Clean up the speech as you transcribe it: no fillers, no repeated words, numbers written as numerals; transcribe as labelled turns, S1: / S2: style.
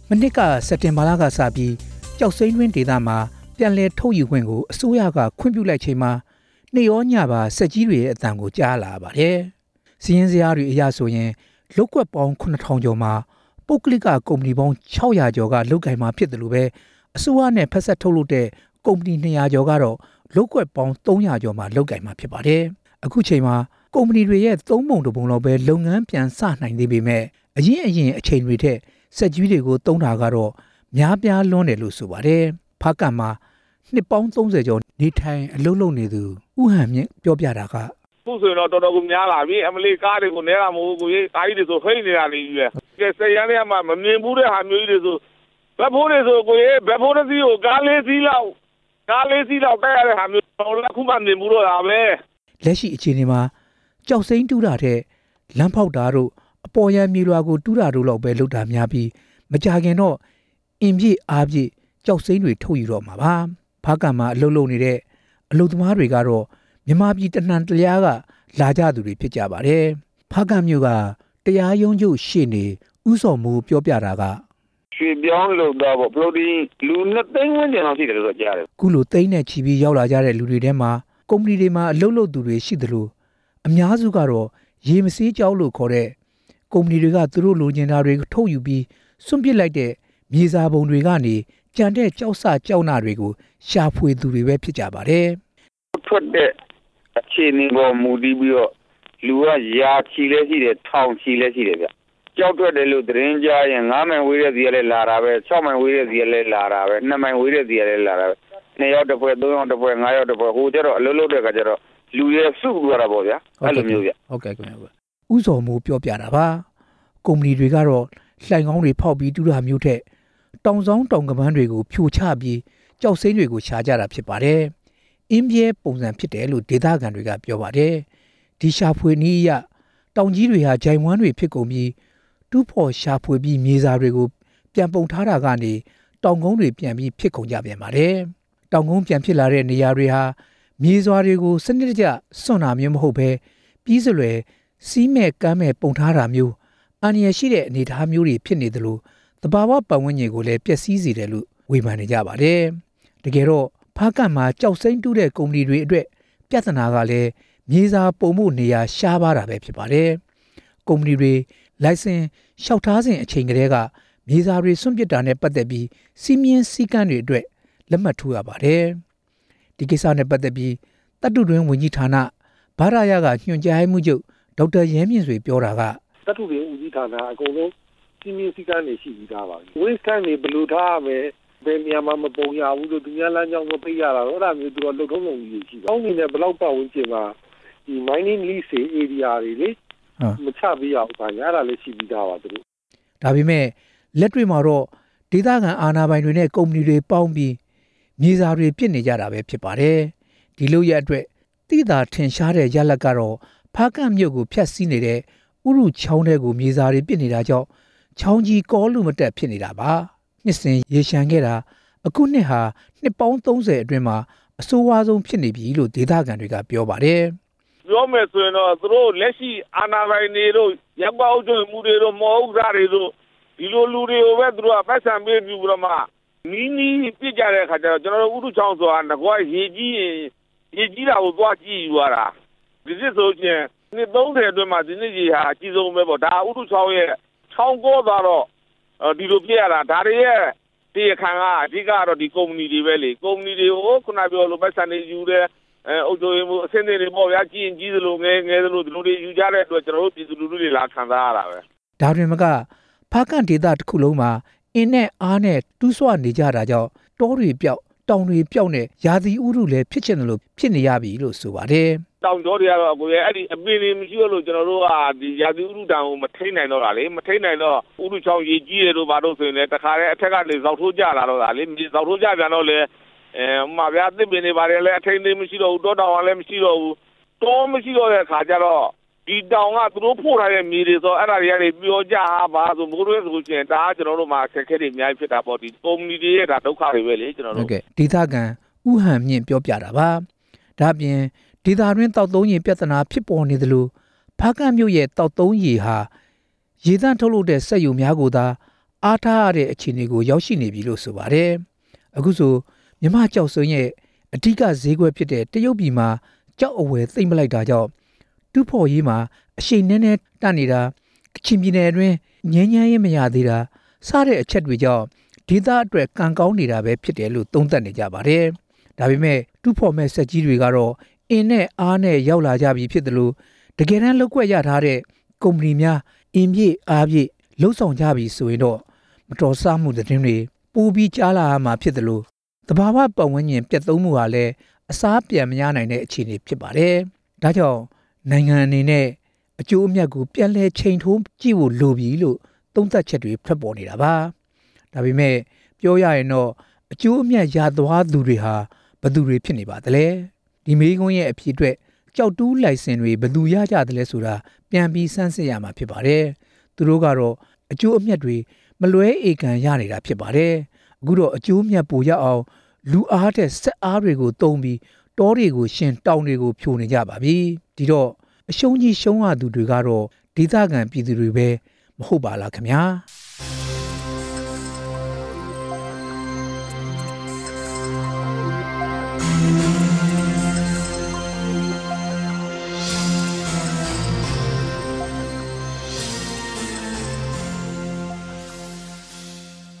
S1: မနစ်ကစက်တင်ဘာလကစပြီးကြောက်စိမ့်တွင်ဒေသမှာပြန်လည်ထုတ်ယူခွင့်ကိုအစိုးရကခွင့်ပြုလိုက်ချိန်မှာနေရောညပါစက်ကြီးတွေရဲ့အတန်ကိုကြားလာပါတယ်။စီးရင်စရာတွေအရဆိုရင်လုတ်ကွက်ပေါင်း9000ကျော်မှာပုဂ္ဂလိကကုမ္ပဏီပေါင်း600ကျော်ကလုတ်ကင်မှာဖြစ်တယ်လို့ပဲအစိုးရနဲ့ဖက်ဆက်ထုတ်လုပ်တဲ့ကုမ္ပဏီ200ကျော်ကတော့လုတ်ကွက်ပေါင်း300ကျော်မှာလုတ်ကင်မှာဖြစ်ပါတယ်။အခုချိန်မှာကုမ္ပဏီတွေရဲ့3ပုံ2ပုံလောက်ပဲလုပ်ငန်းပြန်စနိုင်သေးပေမဲ့အရင်အချိန်တွေထက်စက်ကြီးတွေကိုတုံးတာကတော့များပြားလွန်းတယ်လို့ဆိုပါတယ်။ဖားကံမှာနှစ်ပေါင်း30ကျော်နေထိုင်အလုပ်လုပ်နေသူဥဟန်မြင့်ပြောပြတာက
S2: ခုဆိုရင်တော့တော်တော်ကိုများလာပြီအမလေးကားတွေကိုနဲတာမဟုတ်ဘူးကိုကြီးကားကြီးတွေဆိုဖိနေနေတာလေကြီးပဲကဲစက်ရမ်းတွေကမှမမြင်ဘူးတဲ့ဟာမျိုးကြီးတွေဆိုဘက်ဖိုးတွေဆိုကိုကြီးဘက်ဖိုးတစ်စီးကိုကား၄စီးလောက်တက်ရတဲ့ဟာမျိုးတော့လည်းခုမှမြင်ဘူးတော့တာပဲ
S1: လက်ရှိအခြေအနေမှာကြောက်စိမ့်တူးတာတဲ့လမ်းဖောက်တာတို့အပေါ်ရန်မြေလွာကိုတူးတာတို့လောက်ပဲလုပ်တာများပြီးမကြခင်တော့အင်ပြည့်အားပြည့်ကြောက်စိမ့်တွေထုတ်ယူတော့မှာပါဖားကံမှာအလုပ်လုပ်နေတဲ့အလုပ်သမားတွေကတော့မြန်မာပြည်တနှံတလျားကလာကြသူတွေဖြစ်ကြပါတယ်ဖားကံမျိုးကတရားရုံးချုပ်ရှေ့နေဥစော်မိုးပြောပြတာက
S2: ရွှေပြောင်းလို့တော့ပလိုဒီလူ2သိန်းဝန်းကျင်လောက်ရှိတယ်လို့ကြားတယ်
S1: ခုလိုသိန်းနဲ့ချီပြီးရောက်လာကြတဲ့လူတွေထဲမှာကုမ္ပဏီတွေမှာအလုပ်လုပ်သူတွေရှိသလိုအများစုကတော့ရေမစေးကြောက်လို့ခေါ်တဲ့ကုမ္ပဏီတွေကသူတို့လိုချင်တာတွေထုတ်ယူပြီးစွန့်ပစ်လိုက်တဲ့မြေစာပုံတွေကနေကြံတဲ့ကြောက်စကြောက်နာတွေကိုရှာဖွေသူတွေပဲဖြစ်ကြပါတယ်
S2: ထွက်တဲ့အခြေအနေပေါ်မူတည်ပြီးတော့လူကရာချီလဲရှိတယ်ထောင်ချီလဲရှိတယ်ဗျကြောက်ထွက်တယ်လို့သတင်းကြားရင်9မိုင်ဝေးတဲ့စီကလည်းလာတာပဲ6မိုင်ဝေးတဲ့စီကလည်းလာတာပဲ2မိုင်ဝေးတဲ့စီကလည်းလာတာပဲ2ယောက်တစ်ဖွဲ့3ယောက်တစ်ဖွဲ့5ယောက်တစ်ဖွဲ့ဟိုကျတော့အလုံးလုံးတဲ့ကကျတော့လူရဲစုသွားတာပေါ့ဗျာအဲ့လိုမျိုးဗျ
S1: ဟုတ်ကဲ့ခင်ဗျာဥစော်မိုးပြောပြတာပါကုမ္ပဏီတွေကတော့လှိုင်ကောင်းတွေဖောက်ပြီးတူတာမျိုးထက်တောင်ဆောင်တောင်ကပန်းတွေကိုဖြိုချပြီးကြောက်စိမ့်တွေကိုရှာကြတာဖြစ်ပါတယ်အင်းပြဲပုံစံဖြစ်တယ်လို့ဒေသခံတွေကပြောပါတယ်ဒီရှာဖွေနည်းအရတောင်ကြီးတွေဟာဂျိုင်ဝမ်းတွေဖြစ်ကုန်ပြီးတူးဖော်ရှာဖွေပြီးမြေစာတွေကိုပြန်ပုံထားတာကနေတောင်ကုန်းတွေပြန်ပြီးဖြစ်ကုန်ကြပြန်ပါတယ်တောင်ကုန်းပြန်ဖြစ်လာတဲ့နေရာတွေဟာမြေစွာတွေကိုစနစ်တကျစွန့်တာမျိုးမဟုတ်ဘဲပြီးစလွယ်စီးမဲ့ကမ်းမဲ့ပုံထားတာမျိုးအန္တရာယ်ရှိတဲ့အနေအထားမျိုးတွေဖြစ်နေသလိုသဘာဝပတ်ဝန်းကျင်ကိုလည်းပျက်စီးစေတယ်လို့ဝေဖန်နေကြပါတယ်တကယ်တော့ဖားကံမှာကြောက်စိမ့်တူးတဲ့ကုမ္ပဏီတွေအတွက်ပြဿနာကလည်းမြေစာပုံမှုနေရာရှားပါတာပဲဖြစ်ပါတယ်ကုမ္ပဏီတွေလိုင်စင်လျှောက်ထားစဉ်အချိန်ကတည်းကမြေစာတွေစွန့်ပစ်တာနဲ့ပတ်သက်ပြီးစီမင်းစည်းကမ်းတွေအတွက်လက်မှတ်ထိုးရပါတယ်ဒီကိစ္စနဲ့ပတ်သက်ပြီးတတုတွင်ဝန်ကြီးဌာနဘာရရကညွှန်ကြားမှုချုပ်ဒေါက်တာရဲမြင့်ဆွေပြောတာက
S3: တတုတွင်ဝန်ကြီးဌာနအကုန်လုံးစီမင်းစည်းကမ်းတွေရှိပြီးသားပါဝိစကန်တွေဘယ်လိုထားရမလဲဘယ်နေရာမှာမပုံရဘူးလို့သူများလမ်းကြောင်းမပိတ်ရတာတော့အဲ့ဒါမျိုးသူကလှုပ်ထုံးလုံးကြီးရှိတယ်။အောင်းနေနဲ့ဘယ်လောက်ပတ်ဝန်းကျင်မှာဒီ mining lease area တွေလေမချပေးရဘူးဗျာအဲ့ဒါလည်းရှိပြီးသားပါသူတို့
S1: ဒါပေမဲ့လက်တွေ့မှာတော့ဒေသခံအာဏာပိုင်တွေနဲ့ကုမ္ပဏီတွေပေါင်းပြီးမြေစာတွေပြစ်နေကြတာပဲဖြစ်ပါတယ်ဒီလိုရအတွက်တိသာထင်ရှားတဲ့ရလဒ်ကတော့ဖားကန့်မြို့ကိုဖျက်ဆီးနေတဲ့ဥရုချောင်းတွေကိုမြေစာတွေပြစ်နေတာကြောင့်ချောင်းကြီးကောလူမတက်ဖြစ်နေတာပါနှစ်စဉ်ရေရှမ်းခဲ့တာအခုနှစ်ဟာနှစ်ပေါင်း30အတွင်းမှာအဆိုးဝါးဆုံးဖြစ်နေပြီလို့ဒေသခံတွေကပြောပါတယ်
S2: ပြောမယ်ဆိုရင်တော့သူတို့လက်ရှိအာဏာပိုင်တွေတို့ရပ်ကွက်အုပ်ချုပ်မှုတွေတို့မော်ဥစားတွေတို့ဒီလိုလူတွေကိုပဲသူတို့ကပတ်စံပေးပြီးတော့မှနီးပြစ်ကြတဲ့အခါကျတော့ကျွန်တော်တို့ဥထုချောင်းဆိုတာငကွာရေကြီးတာကိုသွားကြည့်ယူရတာဒီစစ်ဆိုချင်းနှစ်30အတွင်းမှာဒီနေ့ကြီးဟာအကြီးဆုံးပဲပေါ့ဒါဥထုချောင်းရဲ့ချောင်းကောသွားတော့ဒီလိုပြရတာဒါတွေရဲ့ဒီအခါကအဓိကတော့ဒီကုမ္ပဏီတွေပဲလေကုမ္ပဏီတွေကိုခုနပြောလိုပတ်စံတွေယူတယ်အုပ်ချုပ်ရေးမှုအဆင့်တွေပေါ့ဗျာကြီးရင်ကြီးသလိုငယ်သလိုဒီလိုတွေယူကြတဲ့အတွက်ကျွန်တော်တို့ပြည်သူလူထုတွေလာခံစားရတာပဲ
S1: ဒါတွင်မကဖားကန့်ဒေသတစ်ခုလုံးမှာအင်းနဲ့အားနဲ့တူးဆွနေကြတာကြောင့်တောတွေပြောက်တောင်တွေပြောက်နဲ့ရာသီဥတုလည်းဖြစ်ချင်တယ်လို့ဖြစ်နေရပြီလို့ဆိုပါတယ်
S2: တောင်ကျောတွေကတော့ကိုယ်ရဲ့အဲ့ဒီအပင်တွေမရှိလို့ကျွန်တော်တို့ကဒီရာသီဥတုတန်ကိုမထိန်နိုင်တော့တာလေမထိန်နိုင်တော့ဥတုချောင်းရေကြီးတယ်လို့ဘာလို့ဆိုရင်လည်းတခါတည်းအထက်ကနေဇောက်ထိုးကြလာတော့တာလေဇောက်ထိုးကြပြန်တော့လေမှာဗျာသစ်ပင်တွေပါတယ်လည်းအထိန်တွေမရှိတော့ဘူးတောတောင်ကလည်းမရှိတော့ဘူးတောမရှိတော့တဲ့အခါကျတော့ဒီတောင်ကသူတို့ဖို့ထားတဲ့မြေတွေဆိုအဲ့ဒါတွေကနေပြောကြပါဆိုမိုးတွင်းဆိုရှင်ဒါကကျွန်တော်တို့မှာအခက်အခဲတွေအများကြီးဖြစ်တာပေါ့ဒီကုမ္ပဏီတွေရဲ့ဒါဒုက္ခတွေပဲလေကျွန်တော်တို့
S1: ဟုတ်ကဲ့ဒေသခံဥဟန်မြင့်ပြောပြတာပါဒါပြင်ဒေသတွင်းတောက်သုံးရေပြဿနာဖြစ်ပေါ်နေသလိုဖားကန့်မြို့ရဲ့တောက်သုံးရေဟာရေသန့်ထုတ်လုပ်တဲ့စက်ရုံများကိုသာအားထားရတဲ့အခြေအနေကိုရောက်ရှိနေပြီလို့ဆိုပါတယ်အခုဆိုမြမကြောက်စုံရဲ့အဓိကဈေးကွက်ဖြစ်တဲ့တရုတ်ပြည်မှာကြောက်အဝယ်သိမ့်မလိုက်တာကြောင့်တူးဖော်ရေးမှာအရှိန်နဲ့တတ်နေတာကချင်ပြည်နယ်အတွင်းငြိမ်းချမ်းရေးမရသေးတာစတဲ့အချက်တွေကြောင့်ဒေသအတွက်ကံကောင်းနေတာပဲဖြစ်တယ်လို့သုံးသပ်နေကြပါတယ်ဒါပေမဲ့တူးဖော်မဲ့ဆက်ကြီးတွေကတော့အင်းနဲ့အားနဲ့ရောက်လာကြပြီဖြစ်တယ်လို့တကယ်တမ်းလောက်ွက်ရထားတဲ့ကုမ္ပဏီများအင်းပြည့်အားပြည့်လှုပ်ဆောင်ကြပြီဆိုရင်တော့မတော်ဆမှုသတင်းတွေပိုပြီးကြားလာမှာဖြစ်တယ်လို့တဘာဝပတ်ဝန်းကျင်ပြတ်သုံးမှုဟာလည်းအစားပြန်မရနိုင်တဲ့အခြေအနေဖြစ်ပါတယ်ဒါကြောင့်နိုင်ငံအနေနဲ့အကျိုးအမြတ်ကိုပြန်လည်ချိန်ထိုးကြည့်ဖို့လိုပြီလို့သုံးသပ်ချက်တွေထွက်ပေါ်နေတာပါဒါပေမဲ့ပြောရရင်တော့အကျိုးအမြတ်ရသွားသူတွေဟာဘယ်သူတွေဖြစ်နေပါသလဲဒီမေးခွန်းရဲ့အဖြစ်အတွက်ကြောက်တူးလိုင်စင်တွေဘယ်သူရကြသလဲဆိုတာပြန်ပြီးစမ်းစစ်ရမှာဖြစ်ပါတယ်သူတို့ကတော့အကျိုးအမြတ်တွေမလွဲဧကန်ရနေတာဖြစ်ပါတယ်အခုတော့အကျိုးအမြတ်ပိုရအောင်လူအားတဲ့စက်အားတွေကိုတုံးပြီးတောတွေကိုရှင်တောင်တွေကိုဖြိုနေကြပါပြီဒီတော့အရှုံးကြီးရှုံးရသူတွေကတော့ဒေသခံပြည်သူတွေပဲမဟုတ်ပါလားခင်ဗျာ